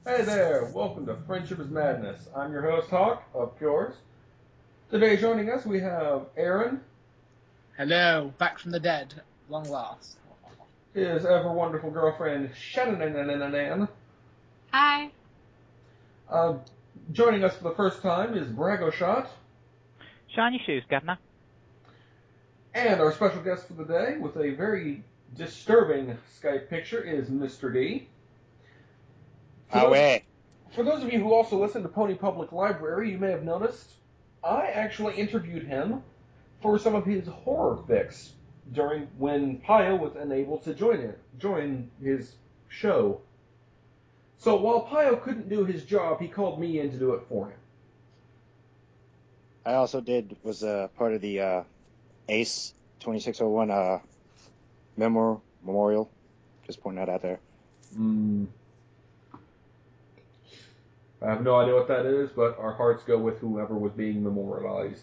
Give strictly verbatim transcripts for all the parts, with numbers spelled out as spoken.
Hey there, welcome to Friendship is Madness. I'm your host, Hawk, of course. Today joining us we have Aaron, Hello, back from the dead, long last. his ever wonderful girlfriend, Shannon. Hi. Uh, joining us for the first time is Brago Shot. Shine your shoes, Governor. And our special guest for the day, with a very disturbing Skype picture, is Mister D. For those, Away. for those of you who also listen to Pony Public Library, you may have noticed I actually interviewed him for some of his horror fics during when Pio was unable to join it, join his show. So while Pio couldn't do his job, he called me in to do it for him. I also did was uh, part of the uh, ACE twenty-six oh one uh, memor- memorial. Just pointing that out there. Mm. I have no idea what that is, but our hearts go with whoever was being memorialized.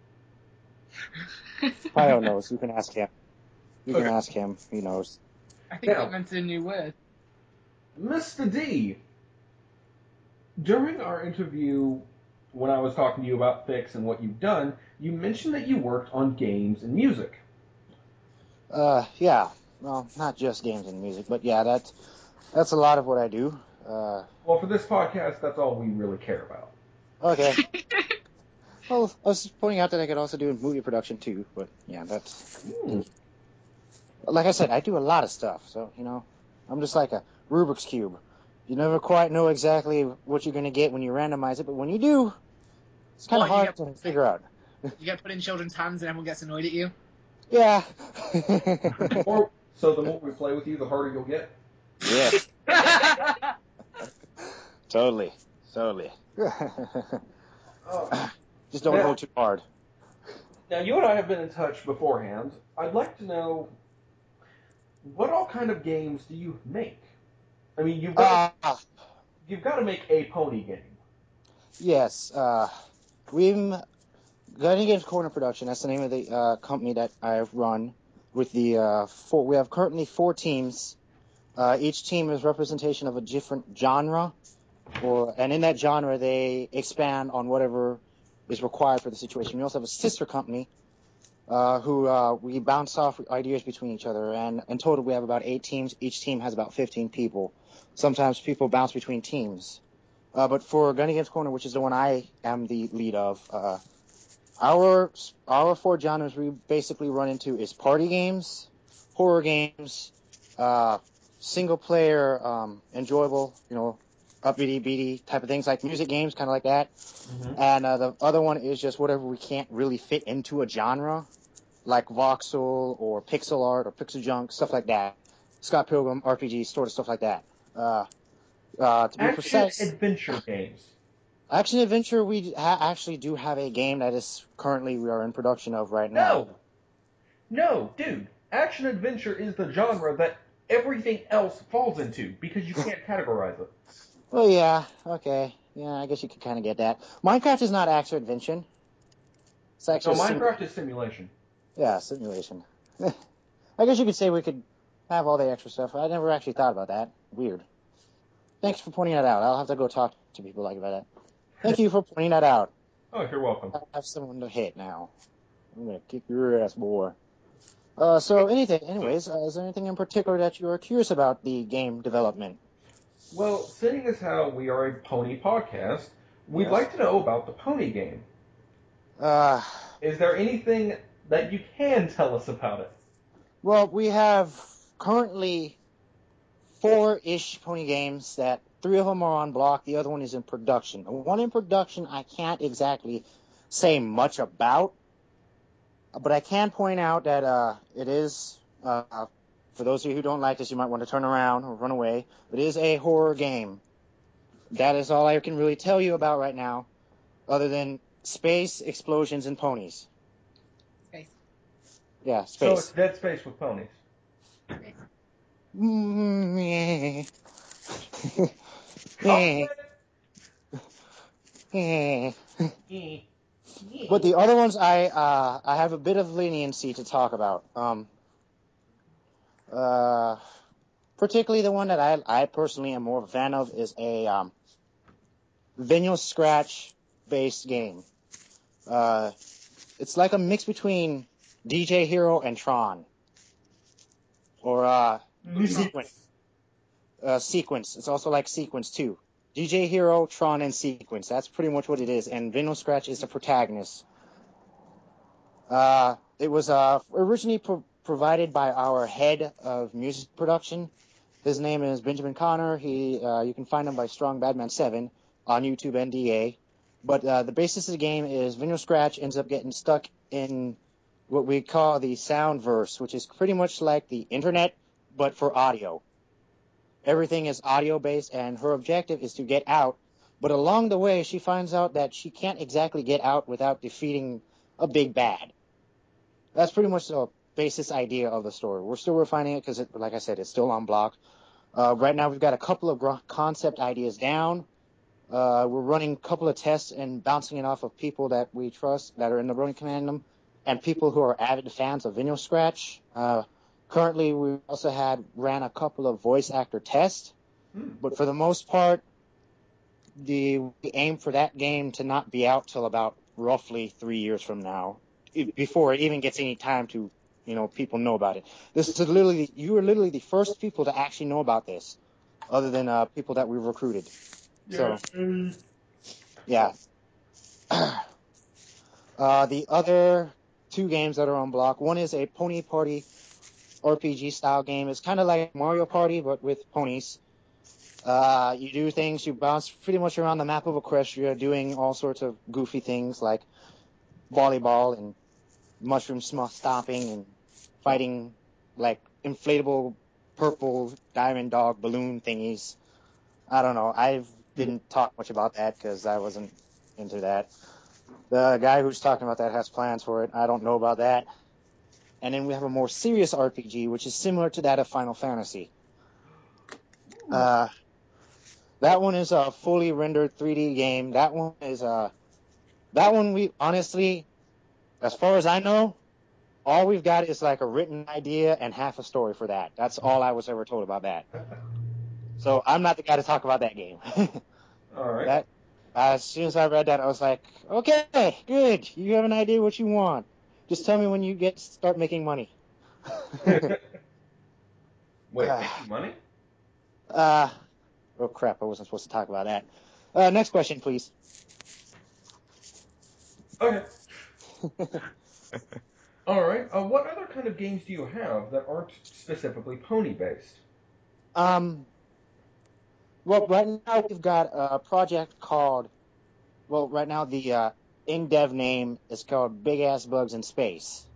Pio knows. You can ask him. You Okay. can ask him. He knows. I think Now- you meant a new word. Mister D, during our interview, when I was talking to you about fics and what you've done, you mentioned that you worked on games and music. Uh, yeah. Well, not just games and music, but yeah, that's that's a lot of what I do. Uh, Well, for this podcast, that's all we really care about. okay. Well, I was pointing out that I could also do movie production too, but yeah, that's. Hmm. Like I said, I do a lot of stuff, so you know, I'm just like a Rubik's cube. You never quite know exactly what you're going to get when you randomize it, but when you do, it's kind of Or you hard get- to figure out. You get put in children's hands and everyone gets annoyed at you. Yeah. Or, so the more we play with you, the harder you'll get. Yes, totally, totally. Oh. Just don't Now- go too hard. Now, you and I have been in touch beforehand. I'd like to know, what all kind of games do you make? I mean, you've got, Uh, you've got to make a pony game. yes, uh, we've Guiding Games Corner Production. That's the name of the uh, company that I run. With the uh, four, we have currently four teams. Uh, each team is representation of a different genre, or and in that genre they expand on whatever is required for the situation. We also have a sister company uh, who uh, we bounce off ideas between each other, and in total we have about eight teams. Each team has about fifteen people. Sometimes people bounce between teams. Uh, but for Gunny Games Corner, which is the one I am the lead of, uh, our our four genres we basically run into is party games, horror games, uh, single player, um, enjoyable, you know, upbeaty, beaty type of things, like music games, kind of like that. Mm-hmm. And uh, the other one is just whatever we can't really fit into a genre, like voxel or pixel art or pixel junk, stuff like that. Scott Pilgrim, R P G, sort of stuff like that. Uh, uh, to be Action precise, adventure games. action adventure, we ha- actually do have a game that is currently we are in production of right now. No, no, dude. Action adventure is the genre that everything else falls into because you can't categorize it. Well, yeah, okay, yeah, I guess you could kind of get that. Minecraft is not action adventure. It's So actually a sim- Minecraft is simulation. yeah, simulation. I guess you could say we could have all the extra stuff. I never actually thought about that. Weird. Thanks for pointing that out. I'll have to go talk to people like about that. Thank you for pointing that out. Oh, you're welcome. I have someone to hit now. I'm gonna kick your ass, boy. Uh, so anything, anyways, uh, is there anything in particular that you are curious about the game development? Well, seeing as how we are a pony podcast, we'd Yes. like to know about the pony game. Uh, Is there anything that you can tell us about it? well, we have currently four-ish pony games that three of them are on block, the other one is in production. The one in production I can't exactly say much about, but I can point out that uh, it is, uh, for those of you who don't like this, you might want to turn around or run away. It is a horror game. That is all I can really tell you about right now, other than space, explosions, and ponies. Space. Yeah, So it's space. Dead Space with ponies. Mm, Call yeah. it. But the other ones, I uh, I have a bit of leniency to talk about. Um, uh, particularly the one that I I personally am more of a fan of is a um, Vinyl Scratch based game. Uh, it's like a mix between D J Hero and Tron, or uh, Sequence. Uh, Sequence. It's also like Sequence too. D J Hero, Tron, and Sequence. That's pretty much what it is. And Vinyl Scratch is the protagonist. Uh, it was uh, originally pro- provided by our head of music production. His name is Benjamin Connor. He, uh, you can find him by Strong Badman seven on YouTube and D A. But uh, the basis of the game is Vinyl Scratch ends up getting stuck in what we call the Soundverse, which is pretty much like the internet, but for audio. Everything is audio based, and her objective is to get out. But along the way, she finds out that she can't exactly get out without defeating a big bad. That's pretty much the basis idea of the story. We're still refining it because, it, like I said, it's still on block. Uh, right now, we've got a couple of gr- concept ideas down. Uh, we're running a couple of tests and bouncing it off of people that we trust that are in the running command and people who are avid fans of Vinyl Scratch. Uh, currently, we also had ran a couple of voice actor tests, but for the most part, the we aim for that game to not be out till about roughly three years from now, before it even gets any time to, you know, people know about it. This is literally, you are literally the first people to actually know about this, other than uh, people that we've recruited. So, yeah. uh, the other two games that are on block, one is a Pony Party R P G style game. It's kind of like Mario Party, but with ponies. Uh, you do things, you bounce pretty much around the map of Equestria, doing all sorts of goofy things like volleyball and mushroom sm- stomping and fighting like inflatable purple diamond dog balloon thingies. I don't know. I didn't talk much about that because I wasn't into that. The guy who's talking about that has plans for it. I don't know about that. And then we have a more serious R P G, which is similar to that of Final Fantasy. Uh, that one is a fully rendered three D game. That one is uh, that one we honestly, as far as I know, all we've got is like a written idea and half a story for that. That's all I was ever told about that. So I'm not the guy to talk about that game. All right. That, as soon as I read that, I was like, okay, good. You have an idea what you want. Just tell me when you get start making money. Wait, making money? Uh, oh crap! I wasn't supposed to talk about that. Uh, next question, please. Okay. All right. Uh, what other kind of games do you have that aren't specifically pony-based? um, well, right now we've got a project called. Well, right now the uh, in-dev name is called Big Ass Bugs in Space.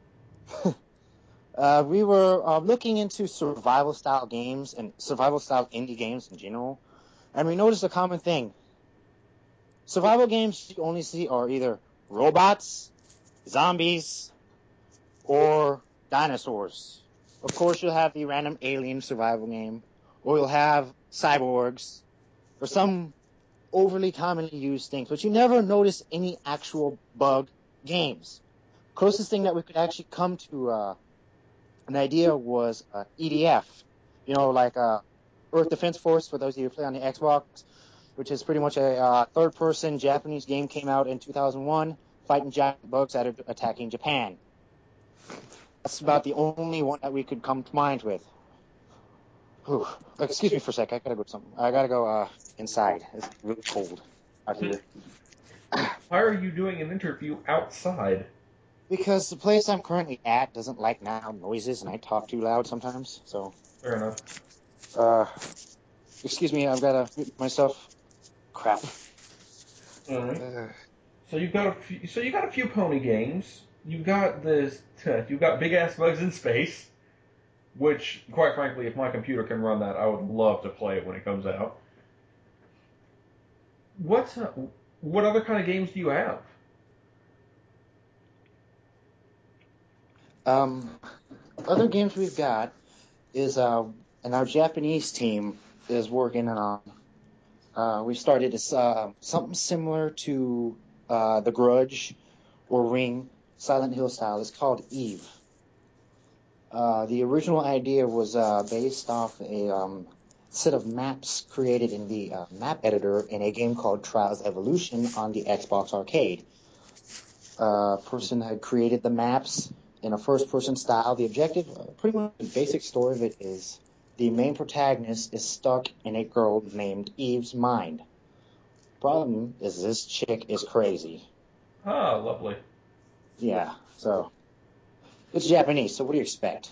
uh, we were uh, looking into survival-style games and survival-style indie games in general, and we noticed a common thing. Survival games you only see are either robots, zombies, or dinosaurs. Of course, you'll have the random alien survival game, or you'll have cyborgs, or some overly commonly used things, but you never notice any actual bug games. Closest thing that we could actually come to uh, an idea was uh, E D F, you know, like uh, Earth Defense Force, for those of you who play on the Xbox, which is pretty much a uh, third-person Japanese game, came out in two thousand one, fighting giant bugs that are attacking Japan. That's about the only one that we could come to mind with. Whew. Excuse me for a sec. I gotta go. Something. I gotta go uh, inside. It's really cold out here. Why are you doing an interview outside? Because the place I'm currently at doesn't like loud noises, and I talk too loud sometimes. So, Fair enough. uh, excuse me. I've gotta mute myself. Crap. All right. Uh, So you've got a few, so you got a few pony games. You've got this. You've got Big Ass Bugs in Space, which, quite frankly, if my computer can run that, I would love to play it when it comes out. What uh, what other kind of games do you have? um, other games we've got is uh, and our Japanese team is working on. Uh, we started this, uh, something similar to uh, The Grudge or Ring, Silent Hill style. It's called Eve. Uh, the original idea was uh, based off a um, set of maps created in the uh, map editor in a game called Trials Evolution on the Xbox Arcade. A uh, person had created the maps in a first-person style. The objective, uh, pretty much the basic story of it is the main protagonist is stuck in a girl named Eve's mind. Problem is this chick is crazy. Ah, lovely. Yeah, so it's Japanese, so what do you expect?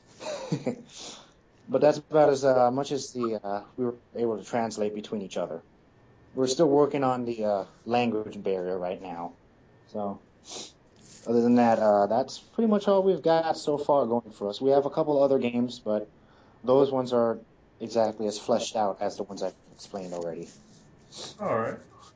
But that's about as uh, much as the uh, we were able to translate between each other. We're still working on the uh, language barrier right now. So, other than that, uh, that's pretty much all we've got so far going for us. We have a couple other games, but those ones are exactly as fleshed out as the ones I've explained already. All right.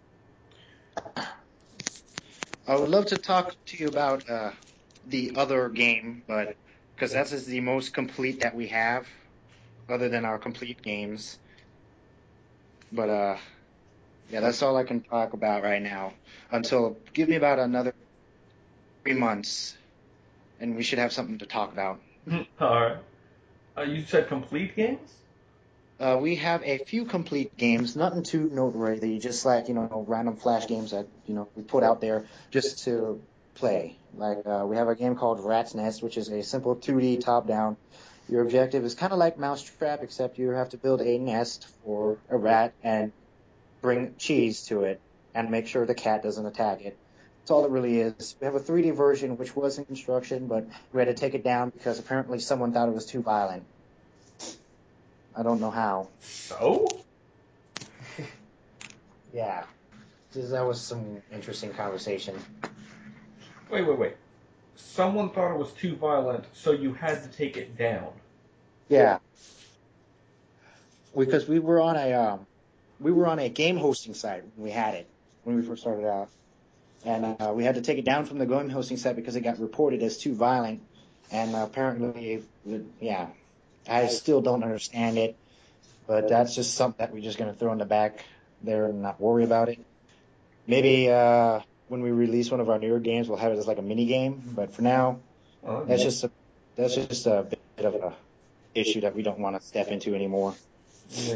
I would love to talk to you about uh, the other game, but because that's is the most complete that we have, other than our complete games. But uh, yeah, that's all I can talk about right now. Until give me about another three months, and we should have something to talk about. All right. Uh, you said complete games? Uh, we have a few complete games, nothing too noteworthy, just like, you know, random flash games that, you know, we put out there just to play. Like, uh, we have a game called Rat's Nest, which is a simple two D top-down. Your objective is kind of like Mousetrap, except you have to build a nest for a rat and bring cheese to it and make sure the cat doesn't attack it. That's all it really is. We have a three D version, which was in construction, but we had to take it down because apparently someone thought it was too violent. I don't know how. So? Yeah. That was some interesting conversation. Wait, wait, wait. Someone thought it was too violent, so you had to take it down. Yeah. Because we were on a um, we were on a game hosting site when we had it when we first started out, and uh, we had to take it down from the game hosting site because it got reported as too violent, and uh, apparently, yeah, I still don't understand it, but that's just something that we're just gonna throw in the back there and not worry about it. Maybe uh, when we release one of our newer games, we'll have it as like a mini game. But for now, Oh, that's just a that's just a bit of a issue that we don't want to step into anymore. yeah.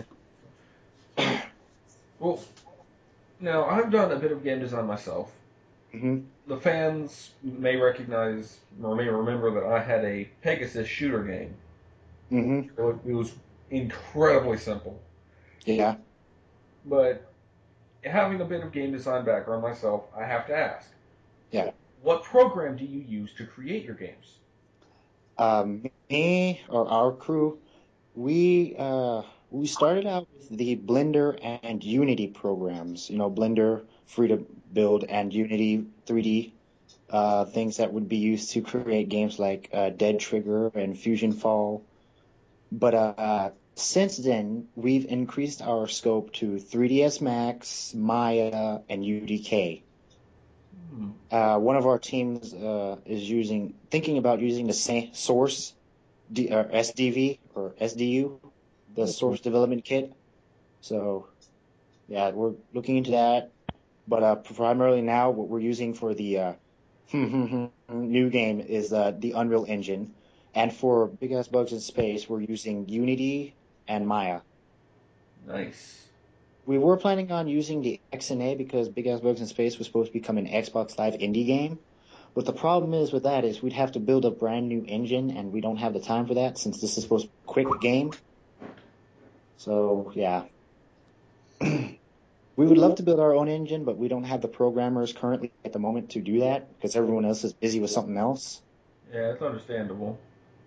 Well, now I've done a bit of game design myself. Mm-hmm. The fans may recognize or may remember that I had a Pegasus shooter game. Mm-hmm. It was incredibly simple. Yeah. But having a bit of game design background myself, I have to ask. Yeah. What program do you use to create your games? Um, me or our crew, we uh we started out with the Blender and Unity programs. You know, Blender free to build and Unity three D uh things that would be used to create games like uh, Dead Trigger and Fusion Fall. But uh, since then, we've increased our scope to three D S Max, Maya, and U D K. Hmm. Uh, one of our teams uh, is using, thinking about using the same Source D, or S D V or S D U, the Source Development Kit. So, yeah, we're looking into that. But uh, primarily now, what we're using for the uh, new game is uh, the Unreal Engine. And for Big Ass Bugs in Space, we're using Unity and Maya. Nice. We were planning on using the X N A because Big Ass Bugs in Space was supposed to become an Xbox Live indie game. But the problem is with that is we'd have to build a brand new engine, and we don't have the time for that since this is supposed to be a quick game. So, yeah. We would love to build our own engine, but we don't have the programmers currently at the moment to do that because everyone else is busy with something else. Yeah, it's understandable.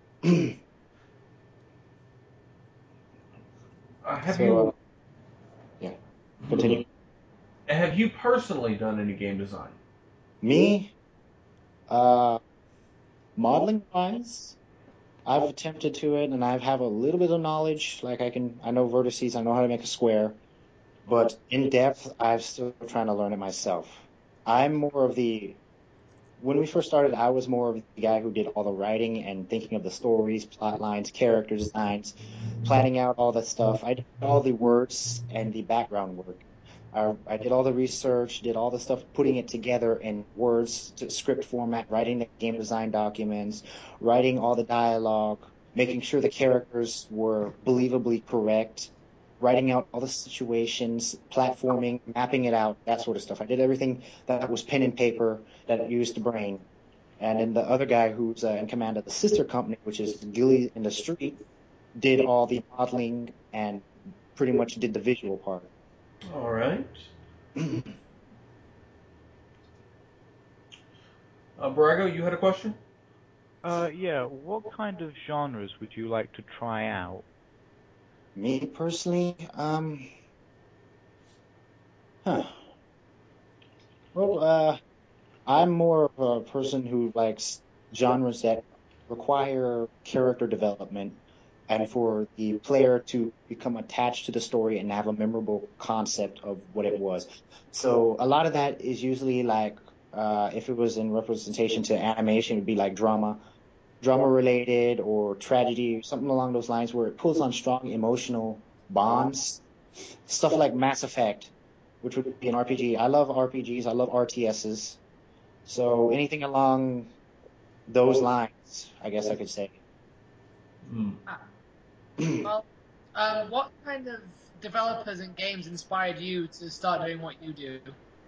Uh, have so, you uh, yeah, continue. have you personally done any game design? Me, uh, modeling wise, I've attempted to it, and I have a little bit of knowledge. Like I can, I know vertices, I know how to make a square, but in depth, I'm still trying to learn it myself. I'm more of the when we first started, I was more of the guy who did all the writing and thinking of the stories, plot lines, character designs, planning out all that stuff. I did all the words and the background work. I, I did all the research, did all the stuff, putting it together in words, to script format, writing the game design documents, writing all the dialogue, making sure the characters were believably correct, writing out all the situations, platforming, mapping it out, that sort of stuff. I did everything that was pen and paper, that used the brain. And then the other guy who's uh, in command of the sister company, which is Gilly in the Street, did all the modeling and pretty much did the visual part. All right. uh, Brago, you had a question? Uh, yeah, what kind of genres would you like to try out? Me personally, um, huh. Well, uh, I'm more of a person who likes genres that require character development and for the player to become attached to the story and have a memorable concept of what it was. So a lot of that is usually like, uh, if it was in representation to animation, it'd be like drama, drama related or tragedy, something along those lines where it pulls on strong emotional bonds. Stuff like Mass Effect, which would be an R P G. I love R P Gs. I love R T Ss. So anything along those lines, I guess I could say. Mm. Well, uh, what kind of developers and games inspired you to start doing what you do?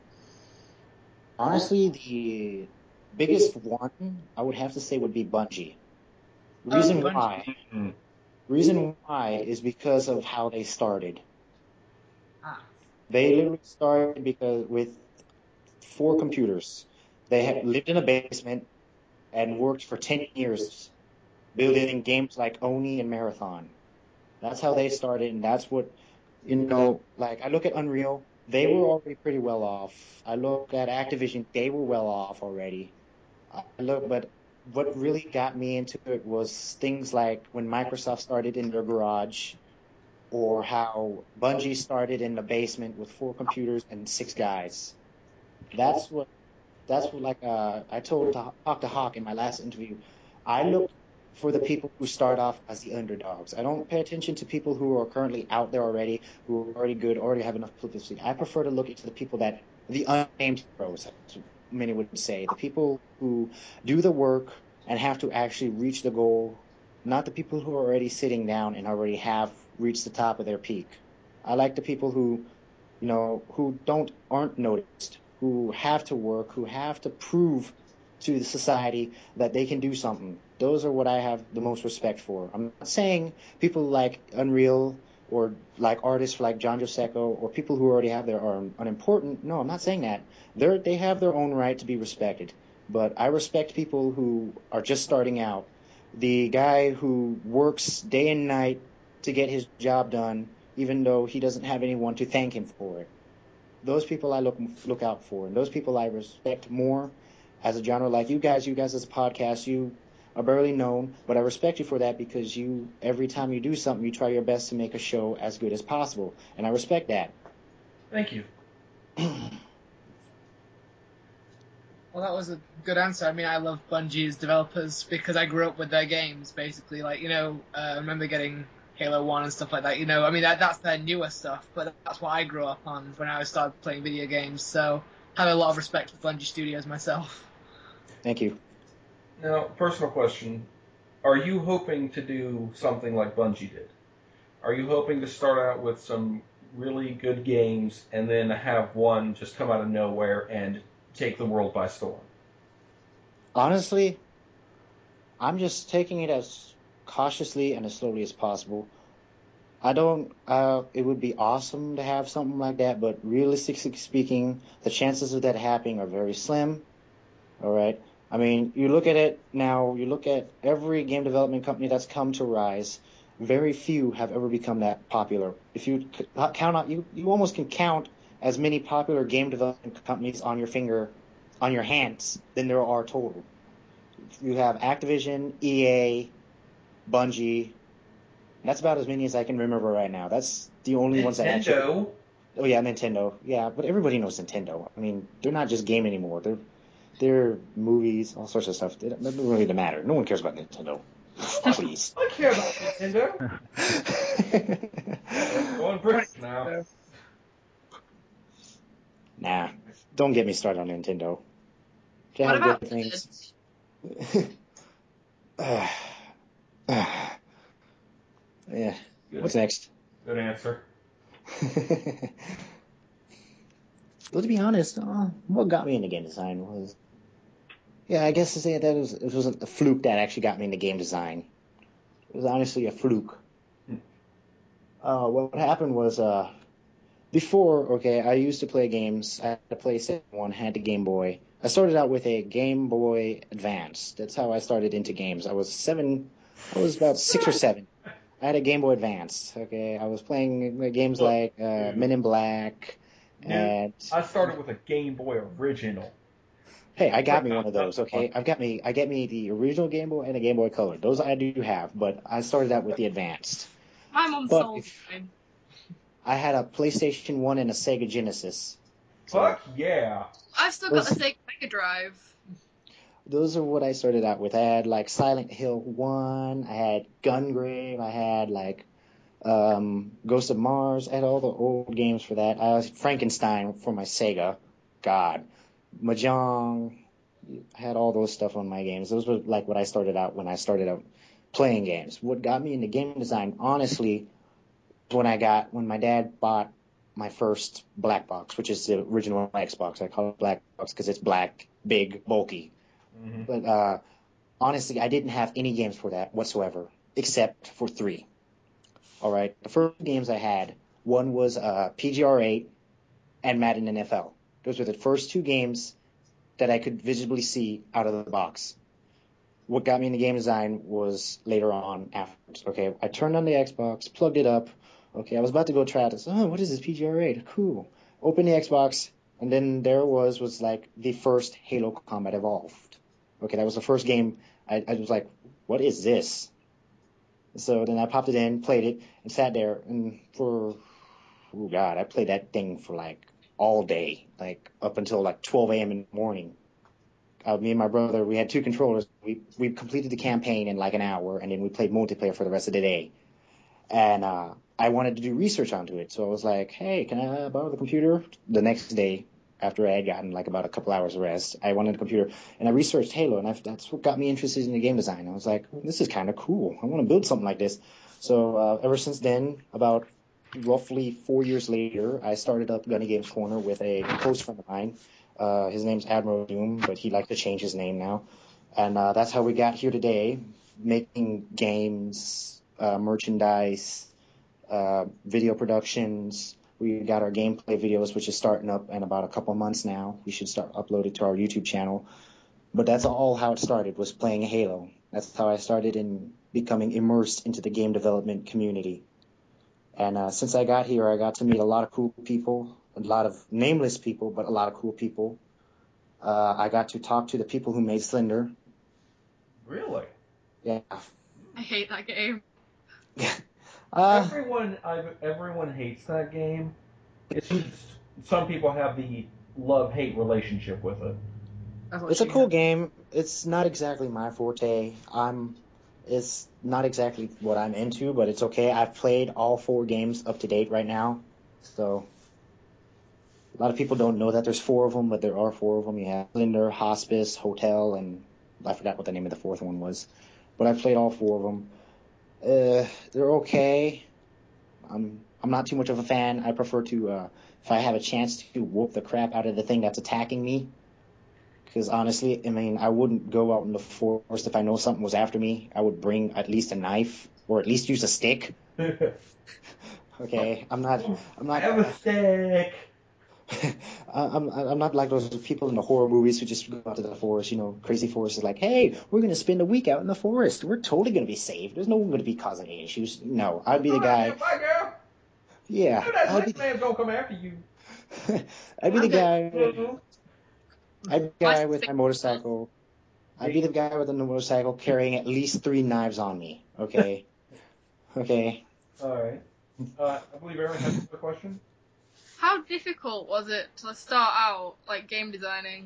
Honestly, the biggest one I would have to say would be Bungie. Reason Bungie. why? Mm. Reason why is because of how they started. Ah. They literally started because with four computers. They had lived in a basement and worked for ten years building games like Oni and Marathon. That's how they started, and that's what, you know, like I look at Unreal, they were already pretty well off. I look at Activision, they were well off already. I look, but what really got me into it was things like when Microsoft started in their garage, or how Bungie started in the basement with four computers and six guys. That's what that's what like uh, I told to, talk to Hawk in my last interview. I look for the people who start off as the underdogs. I don't pay attention to people who are currently out there already, who are already good, already have enough publicity. I prefer to look into the people that the unnamed heroes, many would say, the people who do the work and have to actually reach the goal, not the people who are already sitting down and already have reached the top of their peak. I like the people who, you know, who don't aren't noticed, who have to work, who have to prove to the society that they can do something. Those are what I have the most respect for. I'm not saying people like Unreal or like artists like John Josecco or people who already have their are unimportant. No, I'm not saying that. They're they have their own right to be respected. But I respect people who are just starting out. The guy who works day and night to get his job done, even though he doesn't have anyone to thank him for it. Those people I look look out for, and those people I respect more as a genre. Like you guys, you guys as a podcast, you are barely known, but I respect you for that because you every time you do something, you try your best to make a show as good as possible, and I respect that. Thank you. Well, that was a good answer. I mean, I love Bungie's developers because I grew up with their games, basically. Like, you know, uh, I remember getting Halo one and stuff like that. You know, I mean, that, that's their newer stuff, but that's what I grew up on when I started playing video games. So I have a lot of respect for Bungie Studios myself. Thank you. Now, personal question. Are you hoping to do something like Bungie did? Are you hoping to start out with some really good games and then have one just come out of nowhere and take the world by storm? Honestly, I'm just taking it as cautiously and as slowly as possible. I don't, uh, it would be awesome to have something like that, but realistically speaking, the chances of that happening are very slim. All right. I mean, you look at it now, you look at every game development company that's come to rise, very few have ever become that popular. If you count out, you, you almost can count as many popular game development companies on your finger, on your hands, than there are total. You have Activision, E A, Bungie. That's about as many as I can remember right now. That's the only Nintendo. ones that actually. Oh yeah, Nintendo. Yeah, but everybody knows Nintendo. I mean, they're not just game anymore. They're they're movies, all sorts of stuff. It doesn't really matter. No one cares about Nintendo. Please. I care about Nintendo. Go on, Bricks now. Nah, don't get me started on Nintendo. They What have about good things. this? Uh, uh, yeah. Good, What's next? good answer. Well, to be honest, uh, what got me into game design was, yeah, I guess to say that it, was, it wasn't a fluke that actually got me into game design. It was honestly a fluke. Uh, what happened was, uh, before, okay, I used to play games. I had a PlayStation one, had the Game Boy. I started out with a Game Boy Advance. That's how I started into games. I was seven, I was about six or seven. I had a Game Boy Advance. Okay, I was playing games Look, like uh, dude. Men in Black, Dude, and I started with a Game Boy original. hey, I got me Not- one of not those. the Okay, I've got me, I get me the original Game Boy and a Game Boy Color. Those I do have, but I started out with the Advanced. My mum But sold if- mine. I had a PlayStation one and a Sega Genesis. So Fuck yeah. I've still got Those- the Sega Mega Drive. those are what I started out with. I had like Silent Hill one, I had Gungrave, I had like um, Ghost of Mars, I had all the old games for that. I was Frankenstein for my Sega. God. Mahjong, I had all those stuff on my games. Those were like what I started out when I started out playing games. What got me into game design, honestly, when I got when my dad bought my first black box, which is the original Xbox. I call it black box because it's black, big, bulky. Mm-hmm. But uh, honestly, I didn't have any games for that whatsoever, except for three. All right, the first games I had, one was uh, P G R eight and Madden N F L. Those were the first two games that I could visibly see out of the box. What got me into game design was later on afterwards. Okay, I turned on the Xbox, plugged it up. Okay, I was about to go try this. Oh, what is this P G R eight? Cool. Open the Xbox, and then there was was like the first Halo Combat Evolved. Okay, that was the first game. I, I was like, what is this? So then I popped it in, played it, and sat there, and for oh god, I played that thing for like all day, like up until like twelve a.m. in the morning. Uh, me and my brother, we had two controllers. We we completed the campaign in like an hour, and then we played multiplayer for the rest of the day. And uh, I wanted to do research onto it, so I was like, "Hey, can I borrow the computer?" The next day, after I had gotten like about a couple hours of rest, I wanted a computer, and I researched Halo, and I, that's what got me interested in the game design. I was like, "This is kind of cool. I want to build something like this." So uh, ever since then, about roughly four years later, I started up Gunny Games Corner with a close friend of mine. Uh, his name's Admiral Doom, but he'd like to change his name now. And uh, that's how we got here today, making games, uh, merchandise, uh, video productions. We got our gameplay videos, which is starting up in about a couple months now. We should start uploading to our YouTube channel. But that's all how it started, was playing Halo. That's how I started in becoming immersed into the game development community. And uh, since I got here, I got to meet a lot of cool people, a lot of nameless people, but a lot of cool people. Uh, I got to talk to the people who made Slender. Really? Yeah. I hate that game. uh, everyone, I've, everyone hates that game. It's just some people have the love-hate relationship with it. That's what it's a she cool had. game. It's not exactly my forte. I'm. It's not exactly what I'm into, but it's okay. I've played all four games up to date right now, so a lot of people don't know that there's four of them, but there are four of them. You have Slender, Hospice, Hotel, and I forgot what the name of the fourth one was. But I've played all four of them. Uh, they're okay. I'm I'm not too much of a fan. I prefer to, uh, if I have a chance to whoop the crap out of the thing that's attacking me. Because honestly, I mean, I wouldn't go out in the forest if I know something was after me. I would bring at least a knife or at least use a stick. Okay, I'm not. I'm I not. have a stick. I'm I'm not like those people in the horror movies who just go out to the forest. You know, Crazy Forest is like, hey, we're gonna spend a week out in the forest. We're totally gonna be safe. There's no one gonna be causing any issues. No, I'd be the guy. Bye, girl. Yeah, No, that I'd be. man's gonna come after you. I'd be the Okay. guy. I'd be the guy with my motorcycle. I'd be the guy with the motorcycle carrying at least three knives on me. Okay. Okay. All right. Uh, I believe Aaron has a question. How difficult was it to start out, like, game designing?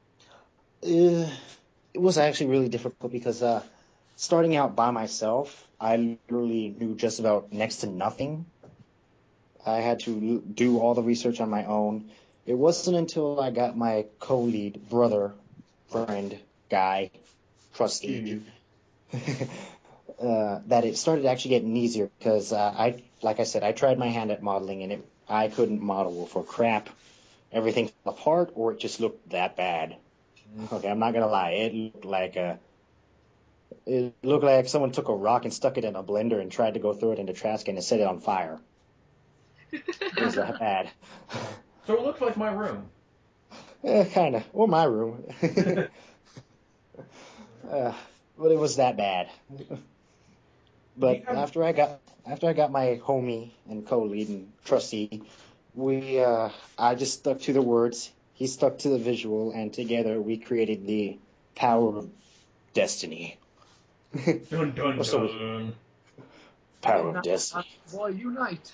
Uh, it was actually really difficult because uh, starting out by myself, I literally knew just about next to nothing. I had to do all the research on my own. it wasn't until I got my co-lead brother, friend, guy, trustee, uh, that it started actually getting easier because uh, I, like I said, I tried my hand at modeling and it, I couldn't model for crap. Everything fell apart or it just looked that bad. Okay, I'm not gonna lie, it looked like a, it looked like someone took a rock and stuck it in a blender and tried to go throw it in the trash can and set it on fire. It was that bad. So it looks like my room. Eh, kind of, or my room. uh, but it was that bad. But have... after I got after I got my homie and co-lead and trustee, we uh, I just stuck to the words. He stuck to the visual, and together we created the Power of Destiny. Dun dun so dun. Power of Destiny. Boy, unite.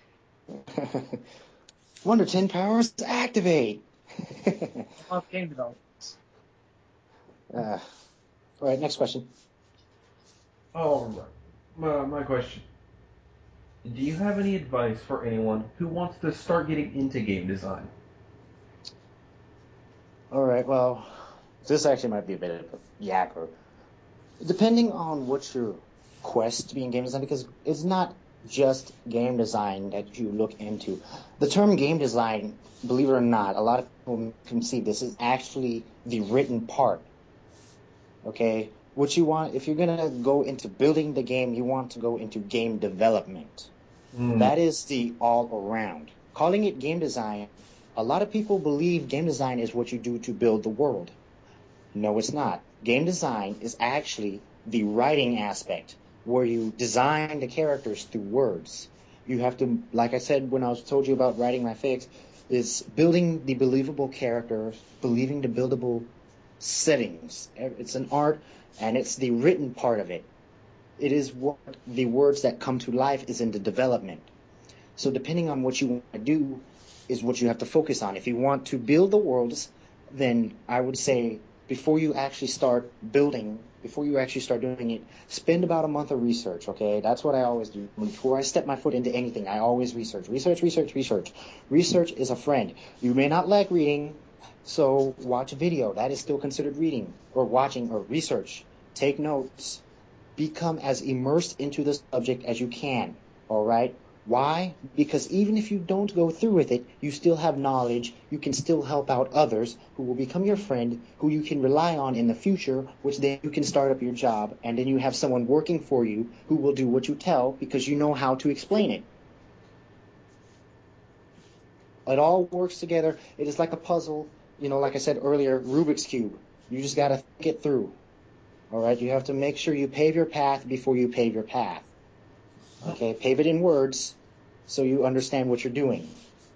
Wonder ten powers activate. Of game developers. Uh, all right, next question. All right. My, my question. Do you have any advice for anyone who wants to start getting into game design? All right, well, this actually might be a bit of a yapper. Depending on what your quest to be in game design, because it's not just game design that you look into. The term game design, believe it or not, a lot of people conceive this is actually the written part. Okay? What you want, if you're going to go into building the game, you want to go into game development. Mm. That is the all around. Calling it game design, a lot of people believe game design is what you do to build the world. No, it's not. Game design is actually the writing aspect, where you design the characters through words. You have to, like I said when I was told you about writing my fics, is building the believable characters, believing the buildable settings. It's an art, and it's the written part of it. It is what the words that come to life is in the development. So depending on what you want to do is what you have to focus on. If you want to build the worlds, then I would say before you actually start building, before you actually start doing it, spend about a month of research, okay? That's what I always do. Before I step my foot into anything, I always research. Research, research, research. Research is a friend. You may not like reading, so watch a video. That is still considered reading, or watching, or research. Take notes. Become as immersed into the subject as you can, all right? Why? Because even if you don't go through with it, you still have knowledge. You can still help out others who will become your friend, who you can rely on in the future, which then you can start up your job, and then you have someone working for you who will do what you tell because you know how to explain it. It all works together. It is like a puzzle. You know, like I said earlier, Rubik's Cube. You just got to think it through. All right? You have to make sure you pave your path before you pave your path. Okay, pave it in words so you understand what you're doing.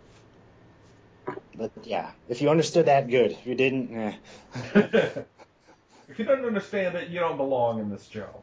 But yeah, if you understood that, good. If you didn't, eh. If you don't understand it, you don't belong in this job.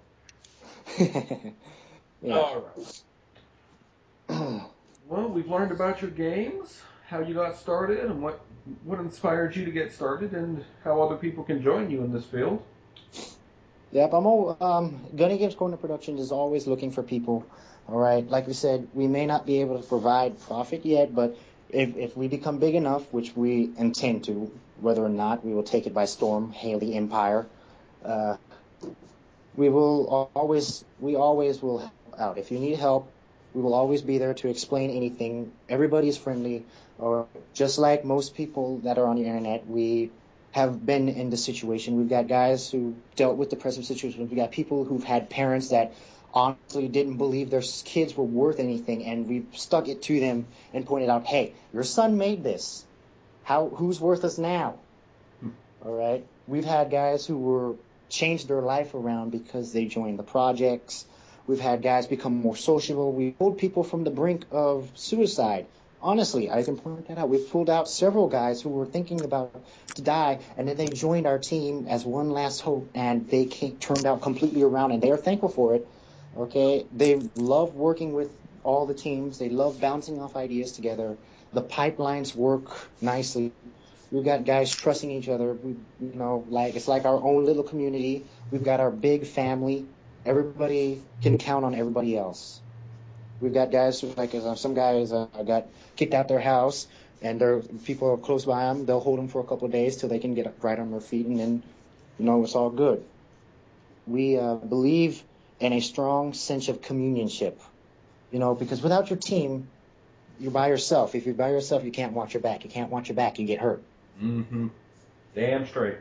Yeah. All right. Well, we've learned about your games, how you got started, and what what inspired you to get started, and how other people can join you in this field. Yep, I'm all, um, Gunny Games Corner Productions is always looking for people. All right, like we said, we may not be able to provide profit yet, but if, if we become big enough, which we intend to, whether or not we will take it by storm, hail the empire, uh, we will always, we always will help out. If you need help, we will always be there to explain anything. Everybody is friendly, or just like most people that are on the internet, we have been in the situation. We've got guys who dealt with depressive situations. We've got people who've had parents that honestly didn't believe their kids were worth anything, and we've stuck it to them and pointed out, hey, your son made this. How? Who's worthless now? Hmm. All right. We've had guys who were changed their life around because they joined the projects. We've had guys become more sociable. We pulled people from the brink of suicide. Honestly, I can point that out. We've pulled out several guys who were thinking about to die, and then they joined our team as one last hope, and they came, turned out completely around, and they are thankful for it. Okay, they love working with all the teams. They love bouncing off ideas together. The pipelines work nicely. We've got guys trusting each other. We, you know, like it's like our own little community. We've got our big family. Everybody can count on everybody else. We've got guys who, like, uh, some guys uh, got kicked out their house, and there people are close by them. They'll hold them for a couple of days till they can get right on their feet, and then you know it's all good. We uh, believe in a strong sense of communionship, you know, because without your team, you're by yourself. If you're by yourself, you can't watch your back. You can't watch your back, you get hurt. Mm-hmm. Damn straight.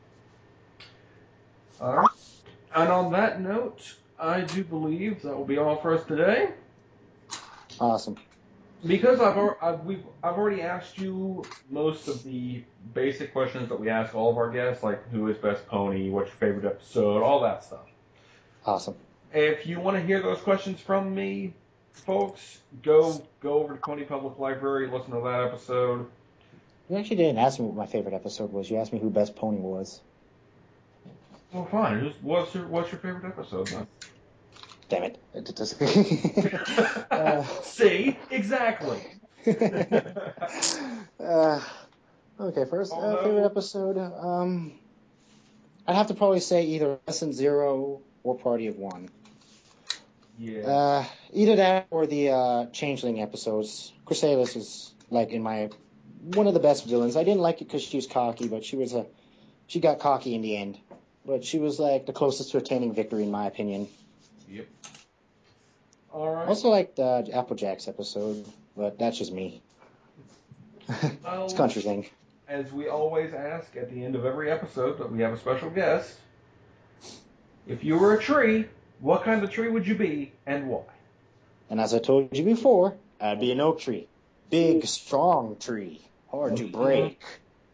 All right. And on that note, I do believe that will be all for us today. Awesome. Because I've, al- I've, we've, I've already asked you most of the basic questions that we ask all of our guests, like who is best pony, what's your favorite episode, all that stuff. Awesome. If you want to hear those questions from me, folks, go go over to Pony Public Library, listen to that episode. You actually didn't ask me what my favorite episode was. You asked me who Best Pony was. Well, fine. Who's, what's your What's your favorite episode then? Damn it. It doesn't- uh, See, exactly. uh, okay, first uh, Although- favorite episode. Um, I'd have to probably say either Lesson Zero or Party of One. Yeah. Uh, either that or the uh, Changeling episodes. Chrysalis is like in my one of the best villains. I didn't like it because she was cocky, but she was a she got cocky in the end. But she was like the closest to attaining victory in my opinion. Yep. All right. I also liked the Applejack's episode, but that's just me. Well, It's a country thing. as we always ask at the end of every episode that we have a special guest, if you were a tree, what kind of tree would you be and why? And as I told you before, I'd be an oak tree. Big, strong tree. Hard to break.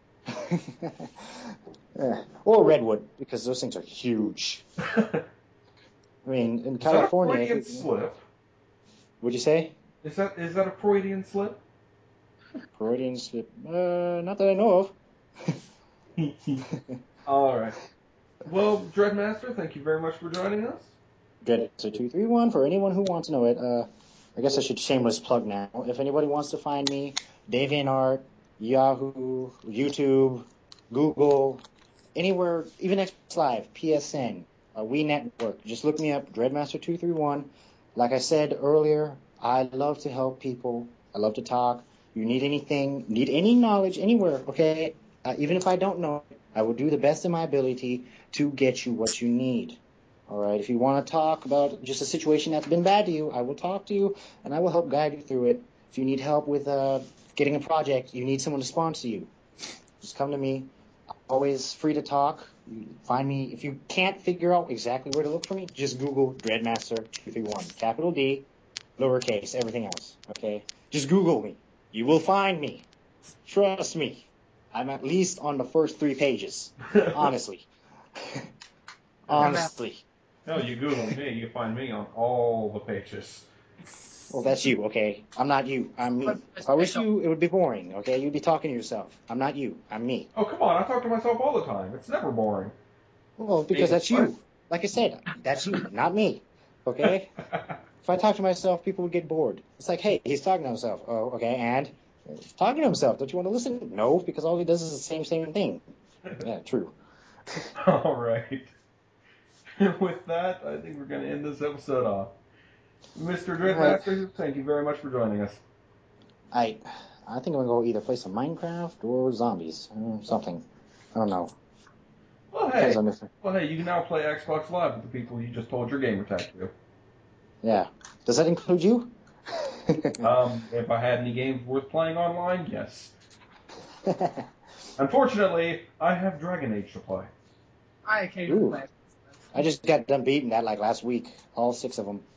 Yeah. Or redwood, because those things are huge. I mean, in California... Is that a Freudian slip? What'd you say? Is that is that a Freudian slip? Freudian slip? Uh, not that I know of. All right. Well, Dreadmaster, thank you very much for joining us. Dreadmaster two three one, for anyone who wants to know it. Uh, I guess I should shameless plug now. If anybody wants to find me, DeviantArt, Yahoo, YouTube, Google, anywhere, even Xbox Live, P S N, uh, We Network, just look me up, Dreadmaster two three one. Like I said earlier, I love to help people. I love to talk. You need anything, need any knowledge anywhere, okay? Uh, even if I don't know it, I will do the best of my ability to get you what you need. All right, if you want to talk about just a situation that's been bad to you, I will talk to you, and I will help guide you through it. If you need help with uh, getting a project, you need someone to sponsor you, just come to me. I'm always free to talk. You find me. If you can't figure out exactly where to look for me, just Google Dreadmaster two three one, capital D, lowercase, everything else, okay? Just Google me. You will find me. Trust me. I'm at least on the first three pages, honestly. Honestly. No, you Google me, you find me on all the pages. Well, that's you, okay? I'm not you. I'm me. If I was you, it would be boring, okay? You'd be talking to yourself. I'm not you. I'm me. Oh, come on, I talk to myself all the time. It's never boring. Well, because that's you. Like I said, that's you, not me, okay? If I talk to myself, people would get bored. It's like, hey, he's talking to himself. Oh, okay, and? He's talking to himself. Don't you want to listen? No, because all he does is the same, same thing. Yeah, true. All right. With that, I think we're going to end this episode off. Mister Dreadmaster, thank you very much for joining us. I I think I'm going to go either play some Minecraft or zombies. Uh, something. I don't know. Well, hey. Depends on if- Well, hey, you can now play Xbox Live with the people you just told your gamer tag to. Yeah. Does that include you? Um, if I had any games worth playing online, yes. Unfortunately, I have Dragon Age to play. I occasionally Ooh. play. I just got done beating that like last week. All six of them.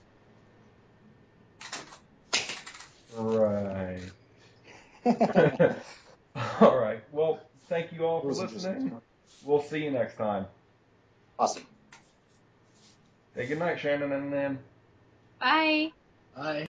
Right. All right. Well, thank you all for listening. We'll see you next time. Awesome. Hey, good night, Shannon and Nan. Bye. Bye.